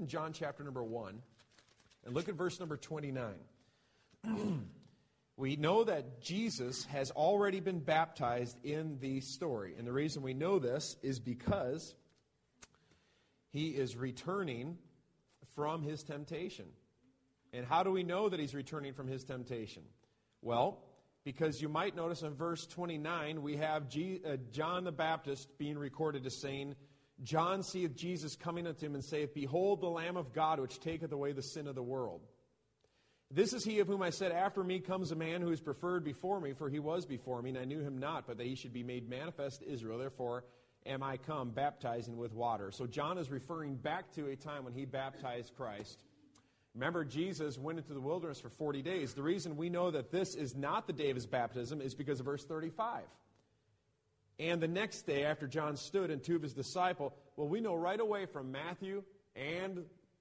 in John chapter number 1 and look at verse number 29. We know that Jesus has already been baptized in the story. And the reason we know this is because he is returning from his temptation. And how do we know that he's returning from his temptation? Well, because you might notice in verse 29, we have John the Baptist being recorded as saying, John seeth Jesus coming unto him and saith, Behold the Lamb of God, which taketh away the sin of the world. This is he of whom I said, After me comes a man who is preferred before me, for he was before me, and I knew him not, but that he should be made manifest to Israel. Therefore am I come, baptizing with water. So John is referring back to a time when he baptized Christ. Remember, Jesus went into the wilderness for 40 days. The reason we know that this is not the day of his baptism is because of verse 35. And the next day, after John stood and two of his disciples, well, we know right away from Matthew and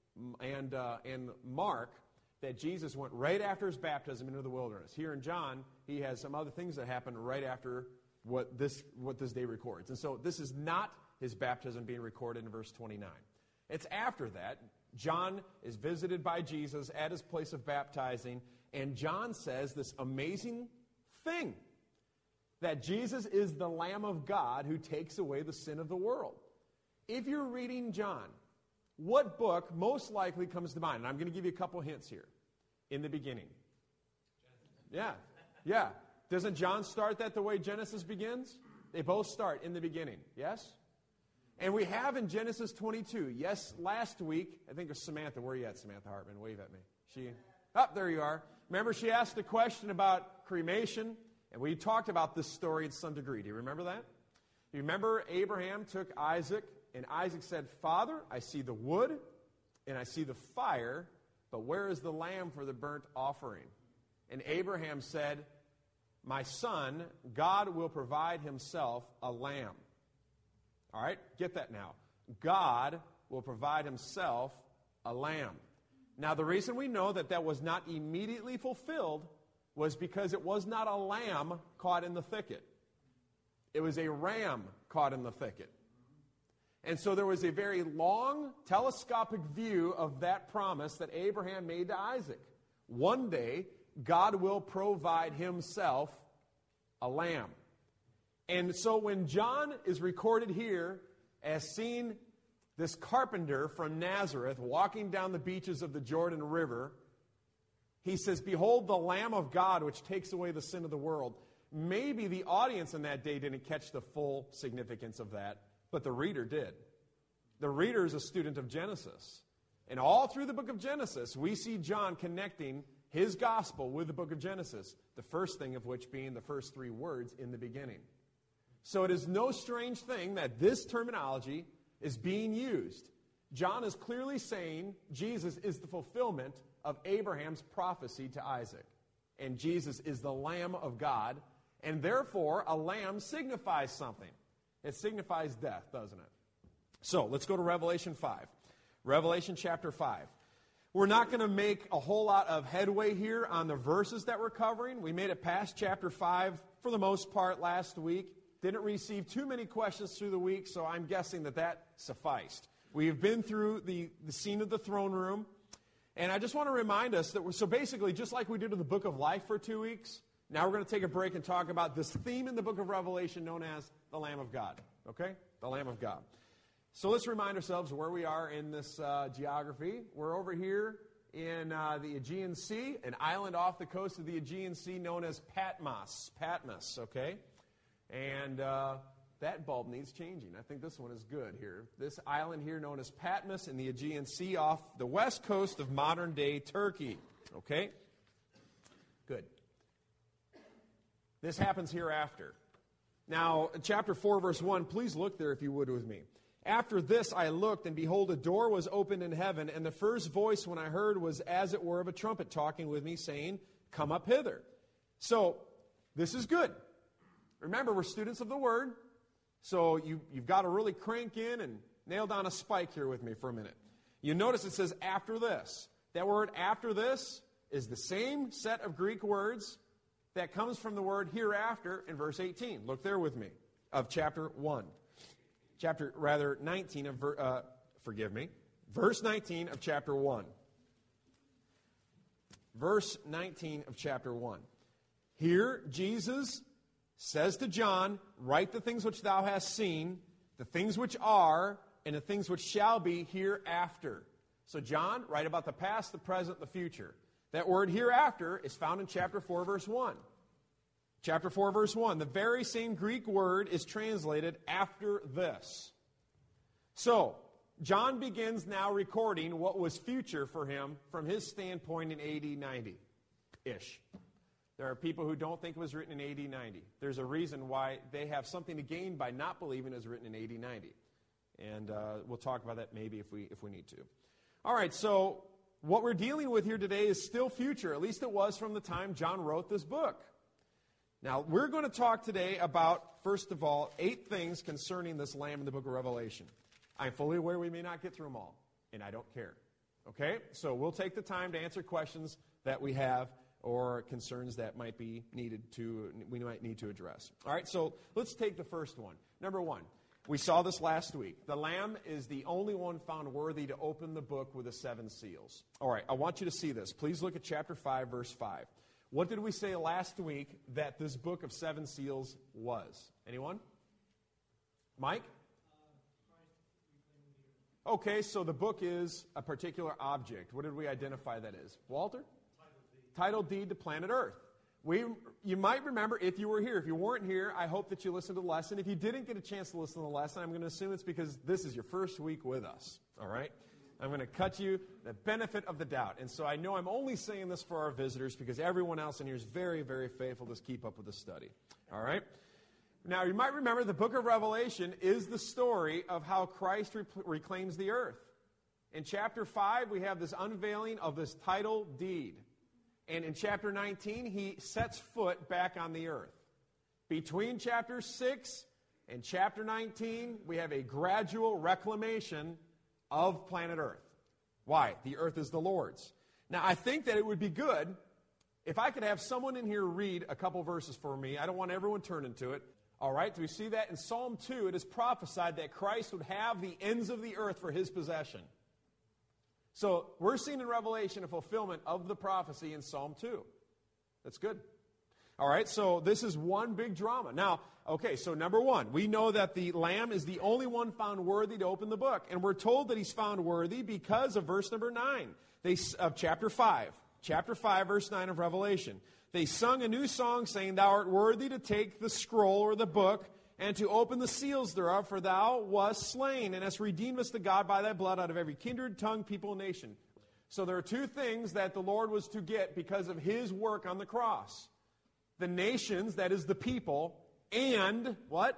Mark that Jesus went right after his baptism into the wilderness. Here in John, he has some other things that happen right after what this day records. And so this is not his baptism being recorded in verse 29. It's after that. John is visited by Jesus at his place of baptizing, and John says this amazing thing, that Jesus is the Lamb of God who takes away the sin of the world. If you're reading John, what book most likely comes to mind? And I'm going to give you a couple hints here. In the beginning. Yeah. Doesn't John start that the way Genesis begins? They both start in the beginning, yes? And we have in Genesis 22, yes, last week, I think it was Samantha. Where are you at, Samantha Hartman? Wave at me. There you are. Remember, she asked a question about cremation, and we talked about this story in some degree. Do you remember that? You remember Abraham took Isaac, and Isaac said, Father, I see the wood, and I see the fire, but where is the lamb for the burnt offering? And Abraham said, My son, God will provide himself a lamb. All right, get that now. God will provide himself a lamb. Now, the reason we know that that was not immediately fulfilled was because it was not a lamb caught in the thicket. It was a ram caught in the thicket. And so there was a very long telescopic view of that promise that Abraham made to Isaac. One day, God will provide himself a lamb. And so when John is recorded here as seeing this carpenter from Nazareth walking down the beaches of the Jordan River, he says, Behold the Lamb of God which takes away the sin of the world. Maybe the audience in that day didn't catch the full significance of that, but the reader did. The reader is a student of Genesis. And all through the book of Genesis, we see John connecting his gospel with the book of Genesis, the first thing of which being the first three words, in the beginning. So it is no strange thing that this terminology is being used. John is clearly saying Jesus is the fulfillment of Abraham's prophecy to Isaac. And Jesus is the Lamb of God. And therefore, a lamb signifies something. It signifies death, doesn't it? So, let's go to Revelation 5. Revelation chapter 5. We're not going to make a whole lot of headway here on the verses that we're covering. We made it past chapter 5 for the most part last week. Didn't receive too many questions through the week, so I'm guessing that sufficed. We have been through the scene of the throne room. And I just want to remind us that so basically, just like we did in the book of life for 2 weeks, now we're going to take a break and talk about this theme in the book of Revelation known as the Lamb of God. Okay? The Lamb of God. So let's remind ourselves where we are in this geography. We're over here in the Aegean Sea, an island off the coast of the Aegean Sea known as Patmos. Patmos, okay? And that bulb needs changing. I think this one is good here. This island here known as Patmos in the Aegean Sea off the west coast of modern-day Turkey. Okay? Good. This happens hereafter. Now, chapter 4, verse 1, please look there if you would with me. After this I looked, and behold, a door was opened in heaven, and the first voice when I heard was as it were of a trumpet talking with me, saying, Come up hither. So, this is good. Remember, we're students of the Word, so you've got to really crank in and nail down a spike here with me for a minute. You notice it says, after this. That word after this is the same set of Greek words that comes from the word hereafter in verse 18. Look there with me, of chapter 1. 19 of, Verse 19 of chapter 1. Verse 19 of chapter 1. Here, Jesus says to John, write the things which thou hast seen, the things which are, and the things which shall be hereafter. So John, write about the past, the present, the future. That word hereafter is found in chapter 4, verse 1. Chapter 4, verse 1. The very same Greek word is translated after this. So, John begins now recording what was future for him from his standpoint in AD 90-ish. There are people who don't think it was written in AD 90. There's a reason why they have something to gain by not believing it was written in AD 90. And we'll talk about that maybe if we need to. All right, so what we're dealing with here today is still future. At least it was from the time John wrote this book. Now, we're going to talk today about, first of all, 8 things concerning this Lamb in the book of Revelation. I'm fully aware we may not get through them all, and I don't care. Okay? So we'll take the time to answer questions that we have or concerns that we might need to address. All right, so let's take the first one. Number 1, we saw this last week. The Lamb is the only one found worthy to open the book with the 7 seals. All right, I want you to see this. Please look at chapter 5, verse 5. What did we say last week that this book of 7 seals was? Anyone? Mike? Okay, so the book is a particular object. What did we identify that is? Walter? Title deed to planet Earth. You might remember if you were here. If you weren't here, I hope that you listened to the lesson. If you didn't get a chance to listen to the lesson, I'm going to assume it's because this is your first week with us. All right? I'm going to cut you the benefit of the doubt. And so I know I'm only saying this for our visitors because everyone else in here is very, very faithful to keep up with the study. All right? Now, you might remember the book of Revelation is the story of how Christ reclaims the earth. In chapter 5, we have this unveiling of this title deed. And in chapter 19, he sets foot back on the earth. Between chapter 6 and chapter 19, we have a gradual reclamation of planet Earth. Why? The earth is the Lord's. Now, I think that it would be good if I could have someone in here read a couple verses for me. I don't want everyone turning to it. All right, do we see that? In Psalm 2, it is prophesied that Christ would have the ends of the earth for his possession. So we're seeing in Revelation a fulfillment of the prophecy in Psalm 2. That's good. All right, so this is one big drama. Now, okay, so number 1, we know that the Lamb is the only one found worthy to open the book. And we're told that he's found worthy because of verse number 9 of chapter 5. Chapter 5, verse 9 of Revelation. They sung a new song, saying, Thou art worthy to take the scroll or the book, and to open the seals thereof, for thou wast slain, and hast redeemed us to God by thy blood out of every kindred, tongue, people, and nation. So there are 2 things that the Lord was to get because of his work on the cross. The nations, that is the people, and what?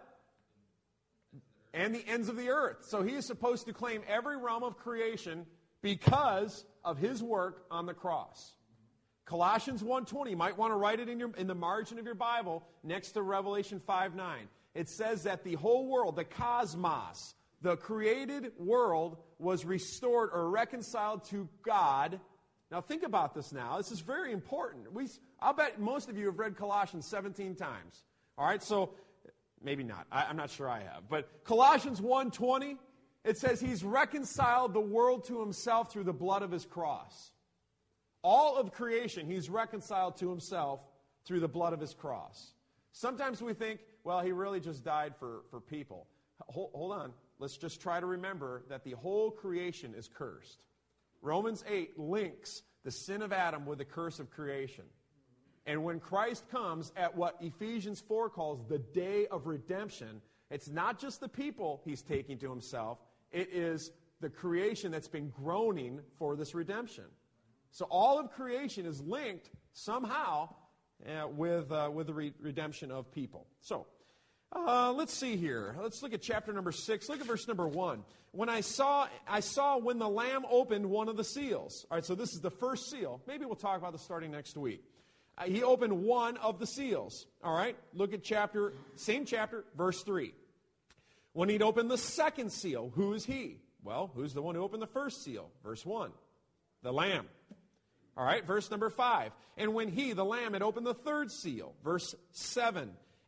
And the ends of the earth. So he is supposed to claim every realm of creation because of his work on the cross. Colossians 1:20, you might want to write it in the margin of your Bible next to Revelation 5:9. It says that the whole world, the cosmos, the created world was restored or reconciled to God. Now think about this now. This is very important. I'll bet most of you have read Colossians 17 times. All right, so maybe not. I'm not sure I have. But Colossians 1:20, it says he's reconciled the world to himself through the blood of his cross. All of creation, he's reconciled to himself through the blood of his cross. Sometimes we think, well, he really just died for people. Hold on. Let's just try to remember that the whole creation is cursed. Romans 8 links the sin of Adam with the curse of creation. And when Christ comes at what Ephesians 4 calls the day of redemption, it's not just the people he's taking to himself. It is the creation that's been groaning for this redemption. So all of creation is linked somehow with the redemption of people. So let's see here. Let's look at chapter number 6. Look at verse number 1. When I saw when the Lamb opened one of the seals. All right, so this is the first seal. Maybe we'll talk about this starting next week. He opened one of the seals. All right, look at same chapter, verse 3. When he'd opened the second seal, who is he? Well, who's the one who opened the first seal? Verse 1, the Lamb. All right, verse number 5. And when he, the Lamb, had opened the third seal, verse 7.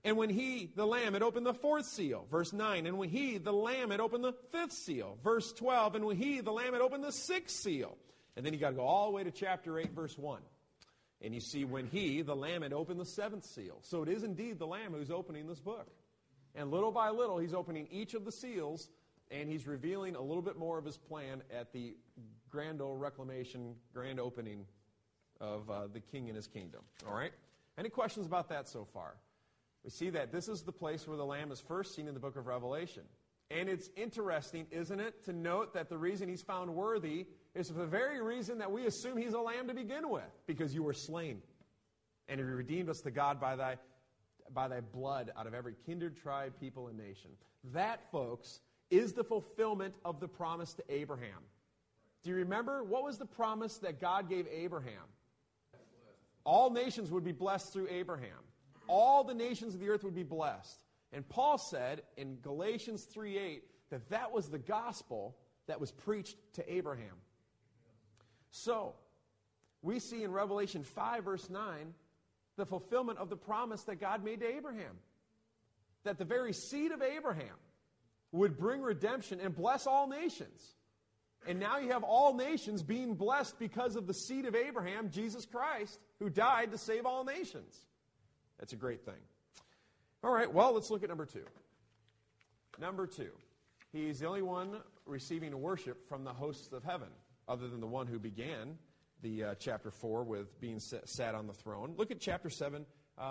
And when he, the Lamb, had opened the fourth seal, verse 9, and when he, the Lamb, had opened the fifth seal, verse 12, and when he, the Lamb, had opened the sixth seal. And then you got to go all the way to chapter 8, verse 1. And you see when he, the Lamb, had opened the seventh seal. So it is indeed the Lamb who's opening this book. And little by little, he's opening each of the seals, and he's revealing a little bit more of his plan at the grand old reclamation, grand opening of the king and his kingdom. All right? Any questions about that so far? We see that this is the place where the Lamb is first seen in the book of Revelation. And it's interesting, isn't it, to note that the reason he's found worthy is for the very reason that we assume he's a lamb to begin with, because you were slain. And he redeemed us to God by thy blood out of every kindred, tribe, people, and nation. That, folks, is the fulfillment of the promise to Abraham. Do you remember? What was the promise that God gave Abraham? All nations would be blessed through Abraham. All the nations of the earth would be blessed. And Paul said in Galatians 3:8 that that was the gospel that was preached to Abraham. So, we see in Revelation 5, verse 9, the fulfillment of the promise that God made to Abraham. That the very seed of Abraham would bring redemption and bless all nations. And now you have all nations being blessed because of the seed of Abraham, Jesus Christ, who died to save all nations. That's a great thing. All right, well, let's look at number 2. Number 2. He's the only one receiving worship from the hosts of heaven, other than the one who began the chapter 4 with being sat on the throne. Look at chapter 7,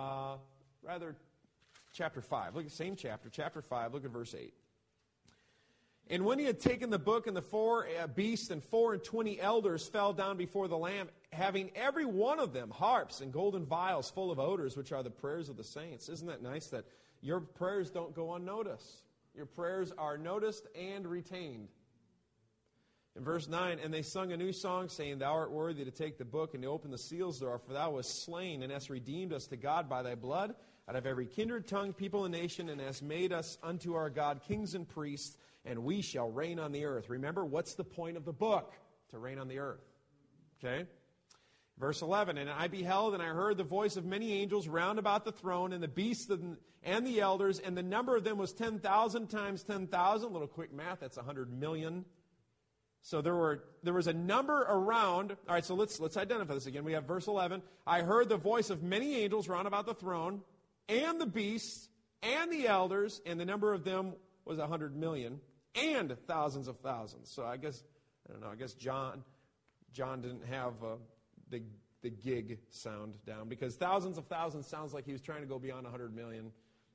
chapter 5. Look at the same chapter 5, look at verse 8. And when he had taken the book, and the 4 beasts and 24 elders fell down before the Lamb, having every one of them harps and golden vials full of odors, which are the prayers of the saints. Isn't that nice that your prayers don't go unnoticed? Your prayers are noticed and retained. In verse 9, and they sung a new song, saying, Thou art worthy to take the book and to open the seals thereof, for thou wast slain, and hast redeemed us to God by thy blood, out of every kindred, tongue, people, and nation, and hast made us unto our God kings and priests, and we shall reign on the earth. Remember, what's the point of the book? To reign on the earth. Okay? Verse 11, and I beheld, and I heard the voice of many angels round about the throne, and the beasts and the elders, and the number of them was 10,000 times 10,000. A little quick math, that's 100 million. So there was a number around. All right, so let's identify this again. We have verse 11. I heard the voice of many angels round about the throne, and the beasts, and the elders, and the number of them was 100 million, and thousands of thousands. So I guess John didn't have the gig sound down, because thousands of thousands sounds like he was trying to go beyond 100 million.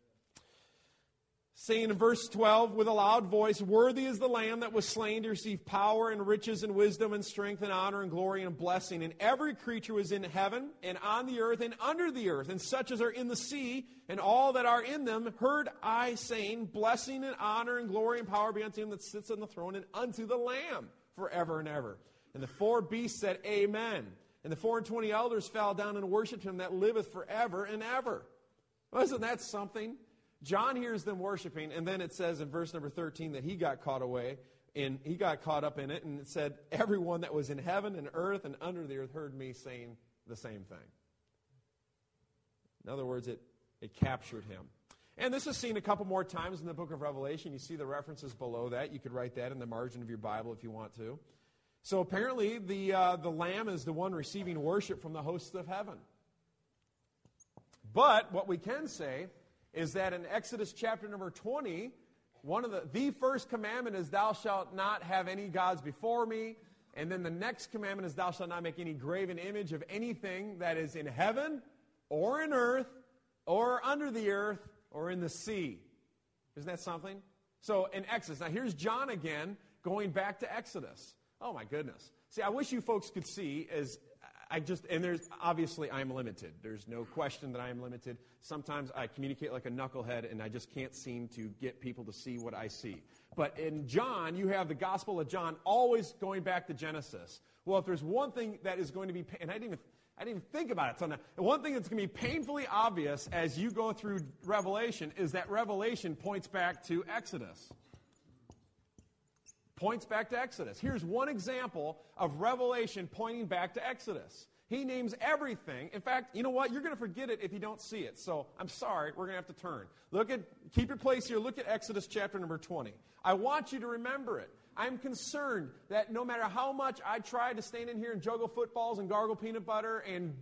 Saying in verse 12, with a loud voice, Worthy is the Lamb that was slain to receive power and riches and wisdom and strength and honor and glory and blessing. And every creature was in heaven and on the earth and under the earth, and such as are in the sea, and all that are in them, heard I saying, Blessing and honor and glory and power be unto him that sits on the throne and unto the Lamb forever and ever. And the 4 beasts said, Amen. And the 24 elders fell down and worshipped him that liveth forever and ever. Wasn't that something? John hears them worshiping, and then it says in verse number 13 that he got caught up in it, and it said, everyone that was in heaven and earth and under the earth heard me saying the same thing. In other words, it captured him. And this is seen a couple more times in the book of Revelation. You see the references below that. You could write that in the margin of your Bible if you want to. So apparently the Lamb is the one receiving worship from the hosts of heaven. But what we can say is that in Exodus chapter number 20, one of the first commandment is, Thou shalt not have any gods before me. And then the next commandment is, Thou shalt not make any graven image of anything that is in heaven, or in earth, or under the earth, or in the sea. Isn't that something? So in Exodus, now here's John again, going back to Exodus. Oh my goodness. See, I wish you folks could see obviously I'm limited. There's no question that I am limited. Sometimes I communicate like a knucklehead, and I just can't seem to get people to see what I see. But in John, you have the Gospel of John always going back to Genesis. Well, if there's one thing that is going to be, and I didn't even think about it. So now, one thing that's going to be painfully obvious as you go through Revelation is that Revelation points back to Exodus. Points back to Exodus. Here's one example of Revelation pointing back to Exodus. He names everything. In fact, you know what? You're going to forget it if you don't see it. So I'm sorry, we're going to have to turn. Keep your place here. Look at Exodus chapter number 20. I want you to remember it. I'm concerned that no matter how much I try to stand in here and juggle footballs and gargle peanut butter and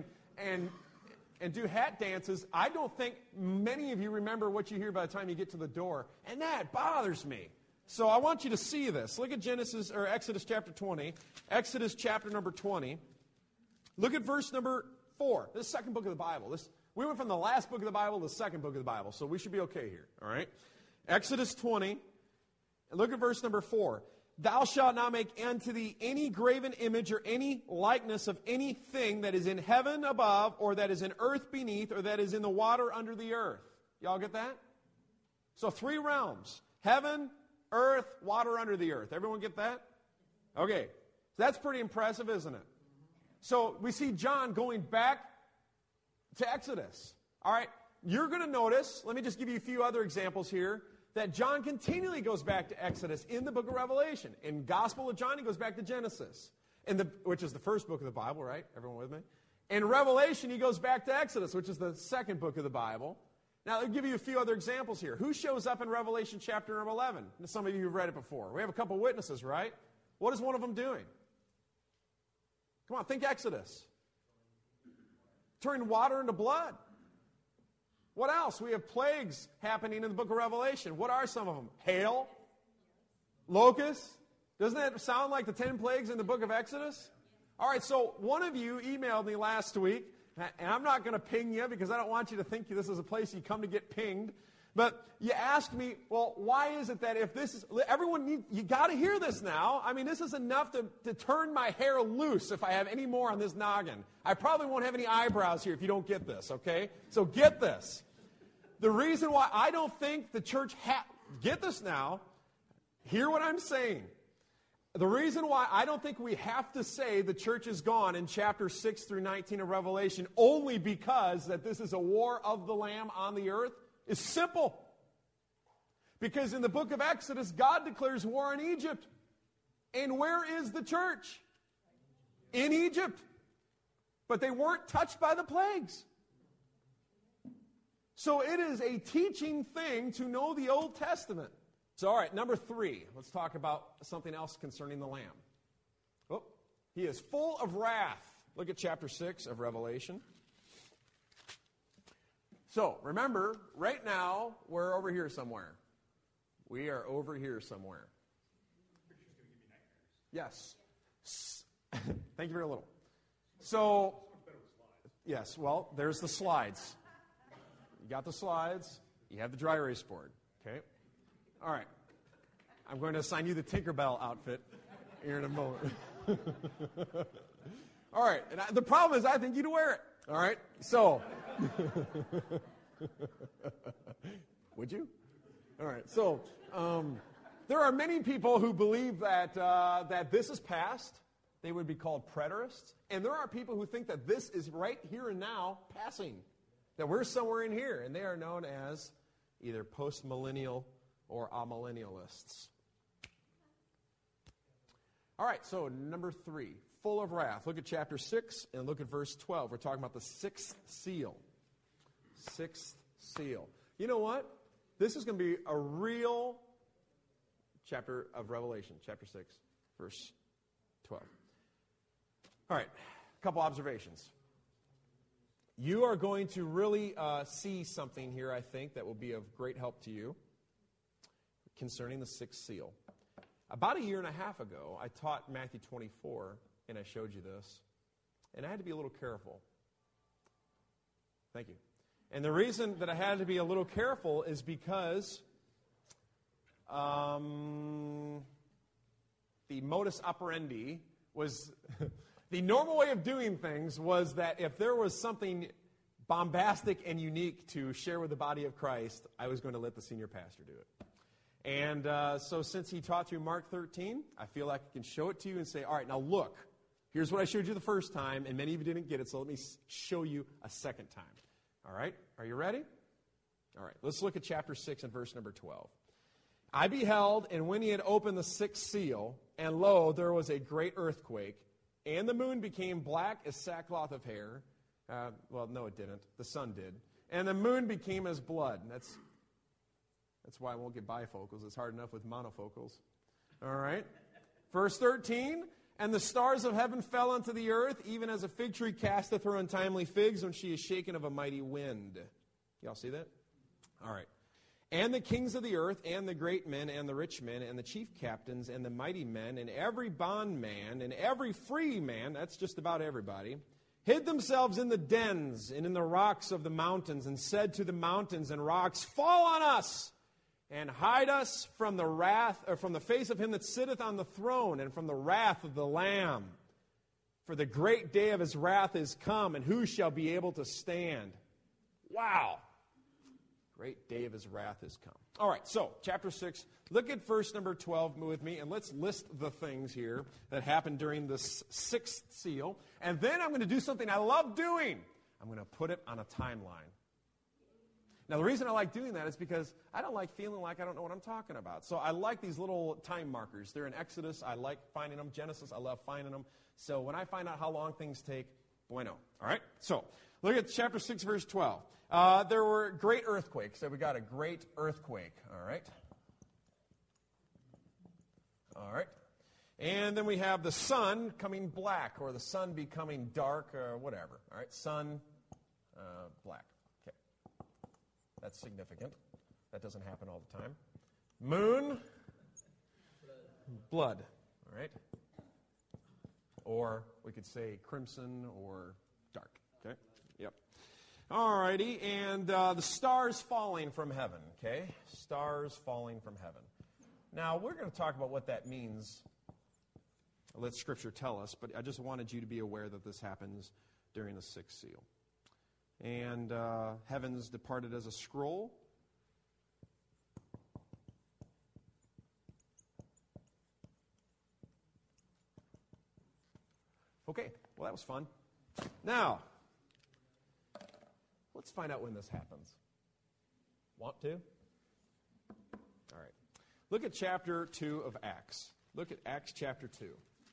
do hat dances, I don't think many of you remember what you hear by the time you get to the door. And that bothers me. So I want you to see this. Look at Exodus chapter 20. Exodus chapter number 20. Look at verse number 4. This is the second book of the Bible. We went from the last book of the Bible to the second book of the Bible, so we should be okay here. All right? Exodus 20. And look at verse number 4. Thou shalt not make unto thee any graven image or any likeness of anything that is in heaven above, or that is in earth beneath, or that is in the water under the earth. Y'all get that? So 3 realms. Heaven, earth, water under the earth. Everyone get that? Okay. So that's pretty impressive, isn't it? So we see John going back to Exodus. All right. You're going to notice, let me just give you a few other examples here, that John continually goes back to Exodus in the book of Revelation. In Gospel of John, he goes back to Genesis, which is the first book of the Bible, right? Everyone with me? In Revelation, he goes back to Exodus, which is the second book of the Bible. Now, I'll give you a few other examples here. Who shows up in Revelation chapter number 11? Some of you have read it before. We have a couple witnesses, right? What is one of them doing? Come on, think Exodus. Turning water into blood. What else? We have plagues happening in the book of Revelation. What are some of them? Hail? Locusts? Doesn't that sound like the 10 plagues in the book of Exodus? All right, so one of you emailed me last week, and I'm not going to ping you because I don't want you to think this is a place you come to get pinged. But you asked me, well, why is it that if this is, you got to hear this now. I mean, this is enough to turn my hair loose if I have any more on this noggin. I probably won't have any eyebrows here if you don't get this, okay? So get this. The reason why I don't think the church, get this now, hear what I'm saying. The reason why I don't think we have to say the church is gone in chapter 6 through 19 of Revelation only because that this is a war of the Lamb on the earth is simple. Because in the book of Exodus, God declares war on Egypt. And where is the church? In Egypt. But they weren't touched by the plagues. So it is a teaching thing to know the Old Testament. So, all right, number 3. Let's talk about something else concerning the Lamb. Oh, he is full of wrath. Look at chapter 6 of Revelation. So, remember, right now, we're over here somewhere. We are over here somewhere. Yes. Thank you very little. So, yes, well, there's the slides. You got the slides. You have the dry erase board. Okay? All right. I'm going to assign you the Tinkerbell outfit here in a moment. All right. And the problem is I think you'd wear it. All right? So, would you? All right. So, there are many people who believe that this is past. They would be called preterists. And there are people who think that this is right here and now passing. That we're somewhere in here. And they are known as either post-millennial or amillennialists. All right, so number 3, full of wrath. Look at chapter 6 and look at verse 12. We're talking about the 6th seal. 6th seal. You know what? This is going to be a real chapter of Revelation, chapter 6, verse 12. All right, a couple observations. You are going to really see something here, I think, that will be of great help to you concerning the 6th seal. About a year and a half ago, I taught Matthew 24, and I showed you this. And I had to be a little careful. Thank you. And the reason that I had to be a little careful is because the modus operandi was, the normal way of doing things was that if there was something bombastic and unique to share with the body of Christ, I was going to let the senior pastor do it. And so since he taught through Mark 13, I feel like I can show it to you and say, all right, now look, here's what I showed you the first time, and many of you didn't get it, so let me show you a second time. All right, are you ready? All right, let's look at chapter 6 and verse number 12. I beheld, and when he had opened the 6th seal, and lo, there was a great earthquake, and the moon became black as sackcloth of hair. Well, no, it didn't. The sun did. And the moon became as blood. That's why I won't get bifocals. It's hard enough with monofocals. All right. Verse 13, and the stars of heaven fell unto the earth, even as a fig tree casteth her untimely figs when she is shaken of a mighty wind. Y'all see that? All right. And the kings of the earth, and the great men, and the rich men, and the chief captains, and the mighty men, and every bondman, and every free man, that's just about everybody, hid themselves in the dens and in the rocks of the mountains, and said to the mountains and rocks, fall on us, and hide us from the wrath, or from the face of him that sitteth on the throne, and from the wrath of the Lamb. For the great day of his wrath is come, and who shall be able to stand? Wow. Great day of his wrath has come. All right, so chapter 6, look at verse number 12 with me, and let's list the things here that happened during this sixth seal. And then I'm going to do something I love doing. I'm going to put it on a timeline. Now, the reason I like doing that is because I don't like feeling like I don't know what I'm talking about. So I like these little time markers. They're in Exodus. I like finding them. Genesis, I love finding them. So when I find out how long things take, bueno. All right, so look at chapter 6, verse 12. There were great earthquakes. So we got a great earthquake. All right. All right. And then we have the sun coming black, or the sun becoming dark, or whatever. All right. Sun, black. Okay. That's significant. That doesn't happen all the time. Moon, blood. All right. Or we could say crimson or dark. Okay. Yep. All righty, and the stars falling from heaven, okay? Stars falling from heaven. Now, we're going to talk about what that means. Let Scripture tell us, but I just wanted you to be aware that this happens during the sixth seal. And heavens departed as a scroll. Okay, well, that was fun. Now, let's find out when this happens. Want to? All right. Look at chapter 2 of Acts. Look at Acts chapter 2.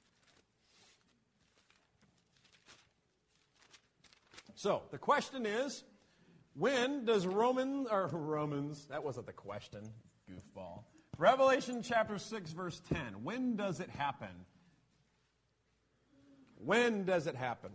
So, the question is, when does Romans, that wasn't the question, goofball. Revelation chapter 6, verse 10. When does it happen? When does it happen?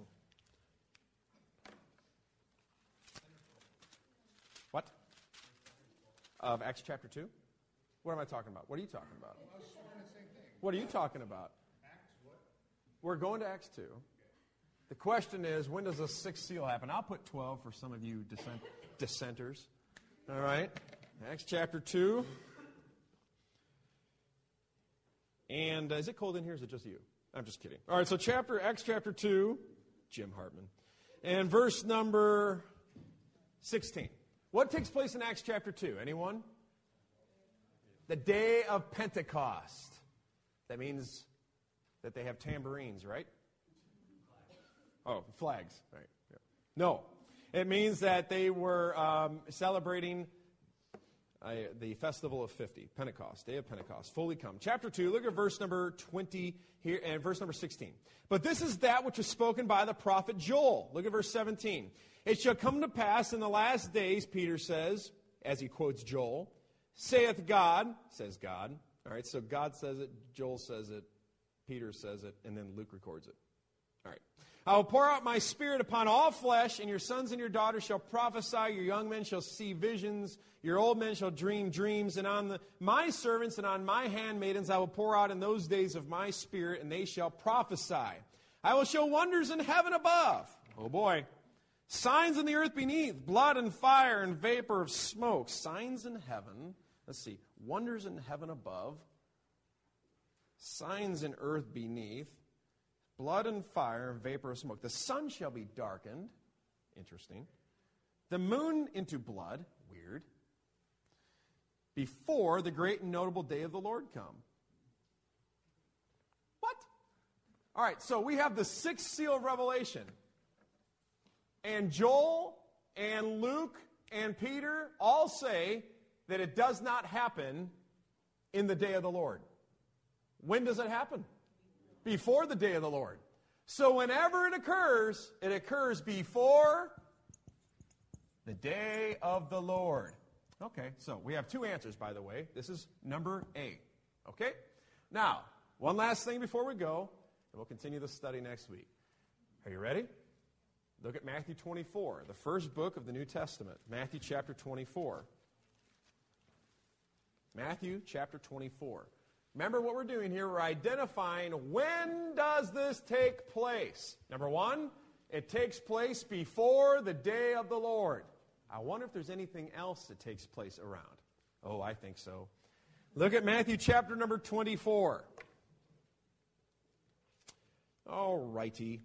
What? Of Acts chapter 2? What am I talking about? What are you talking about? I was saying the same thing. What are you talking about? Acts what? We're going to Acts 2. The question is, when does the sixth seal happen? I'll put 12 for some of you dissenters. All right? Acts chapter 2. And is it cold in here, or is it just you? I'm just kidding. All right, so Acts chapter 2, Jim Hartman. And verse number 16. What takes place in Acts chapter 2? Anyone? The day of Pentecost. That means that they have tambourines, right? Oh, flags. Right. Yeah. No. It means that they were celebrating the festival of 50, Pentecost, day of Pentecost, fully come. Chapter 2, look at verse number 20 here and verse number 16. But this is that which was spoken by the prophet Joel. Look at verse 17. It shall come to pass in the last days, Peter says, as he quotes Joel, saith God, says God. All right, so God says it, Joel says it, Peter says it, and then Luke records it. All right. I will pour out my spirit upon all flesh, and your sons and your daughters shall prophesy, your young men shall see visions, your old men shall dream dreams, and on my servants and on my handmaidens I will pour out in those days of my spirit, and they shall prophesy. I will show wonders in heaven above. Oh boy. Signs in the earth beneath, blood and fire and vapor of smoke. Signs in heaven. Let's see. Wonders in heaven above. Signs in earth beneath. Blood and fire and vapor of smoke. The sun shall be darkened. Interesting. The moon into blood. Weird. Before the great and notable day of the Lord come. What? All right, so we have the sixth seal of Revelation. And Joel and Luke and Peter all say that it does not happen in the day of the Lord. When does it happen? Before the day of the Lord. So whenever it occurs before the day of the Lord. Okay, so we have two answers, by the way. This is number A. Okay? Now, one last thing before we go, and we'll continue the study next week. Are you ready? Look at Matthew 24, the first book of the New Testament. Matthew chapter 24. Matthew chapter 24. Remember what we're doing here. We're identifying when does this take place. Number one, it takes place before the day of the Lord. I wonder if there's anything else that takes place around. Oh, I think so. Look at Matthew chapter number 24. All righty.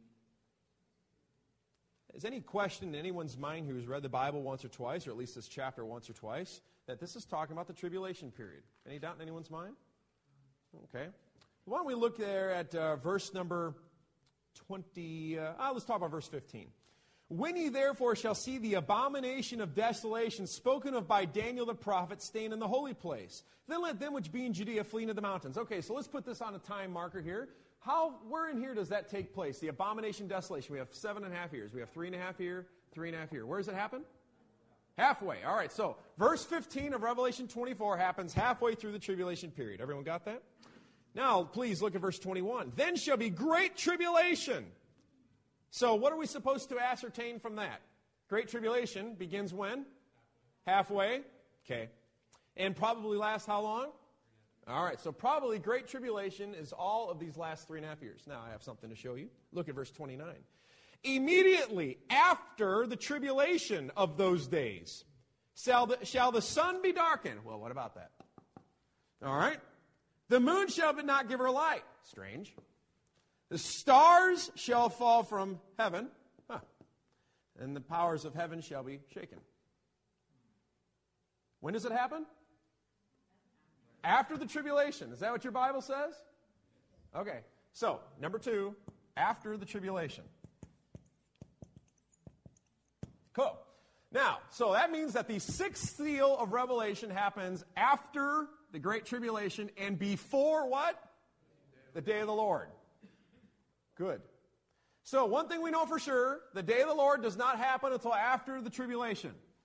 Is any question in anyone's mind who's read the Bible once or twice, or at least this chapter once or twice, that this is talking about the tribulation period? Any doubt in anyone's mind? Okay. Why don't we look there at verse number 20. Let's talk about verse 15. When ye therefore shall see the abomination of desolation spoken of by Daniel the prophet staying in the holy place, then let them which be in Judea flee into the mountains. Okay, so let's put this on a time marker here. Where in here does that take place? The abomination desolation. We have 7.5 years. We have 3.5 year, 3.5 year. Where does it happen? Halfway. All right, so verse 15 of Revelation 24 happens halfway through the tribulation period. Everyone got that? Now, please look at verse 21. Then shall be great tribulation. So what are we supposed to ascertain from that? Great tribulation begins when? Halfway. Okay. And probably lasts how long? All right, so probably great tribulation is all of these last 3.5 years. Now I have something to show you. Look at verse 29. Immediately after the tribulation of those days shall the sun be darkened. Well, what about that? All right. The moon shall not give her light. Strange. The stars shall fall from heaven, and the powers of heaven shall be shaken. When does it happen? After the tribulation. Is that what your Bible says? Okay. So, number 2, after the tribulation. Cool. Now, so that means that the 6th seal of Revelation happens after the Great Tribulation and before what? The day of the Lord. Good. So one thing we know for sure, the day of the Lord does not happen until after the tribulation.